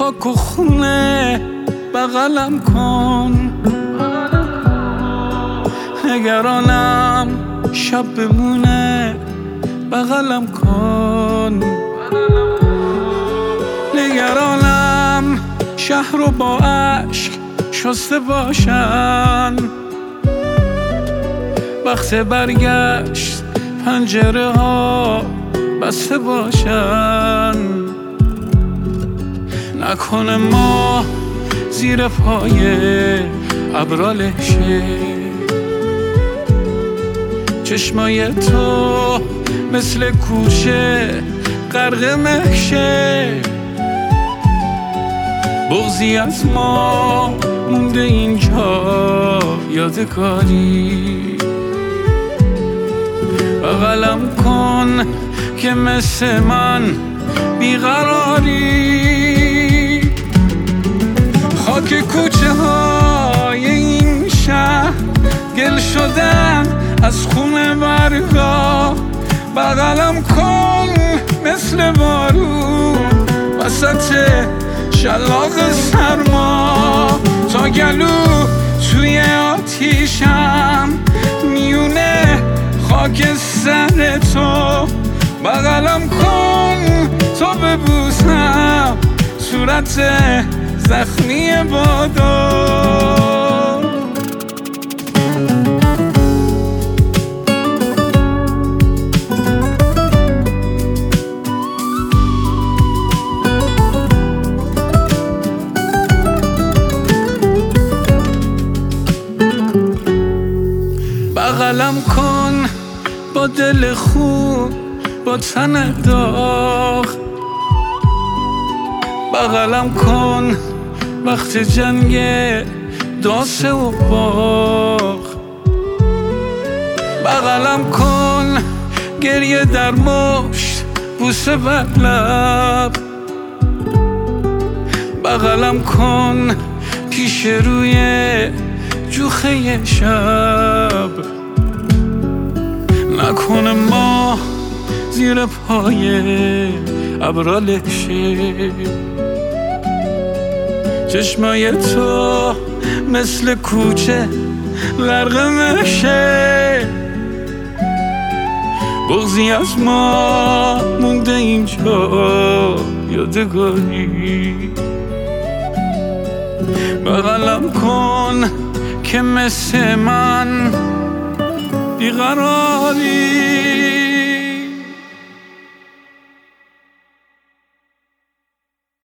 خاک و خونه بغلم کن، نگرانم شب بمونه بغلم کن، نگرانم شهر رو با عشق شسته باشن، وقت برگشت پنجره ها بسته باشن، نکنه ما زیر پای ابرا لشه، چشمای تو مثل کوچه غرق مهشه، بغضی از ما مونده اینجا یادگاری، بغلم کن که مثل من بیقراری، خاک کوچه های این شهر گل شدن از خون برگا، بغلم کن مثل بارون وسط شلاق سرما، تا گلو توی آتیشم میونه خاک سر تو، بغلم کن تا ببوسم صورت زخمی بادو. بغلم کن با دل خوب با تن داغ، بغلم کن وقت جنگ داسه و باغ، بغلم کن گریه در مشت بوسه بر لب، بغلم کن پیش روی جوخه شب، نکنه ما زیر پای ابرا لشه، چشمای تو مثل کوچه غرق مهشه، بغضی از ما مونده اینجا یادگاری، بغلم کن که مثل من بیقراری.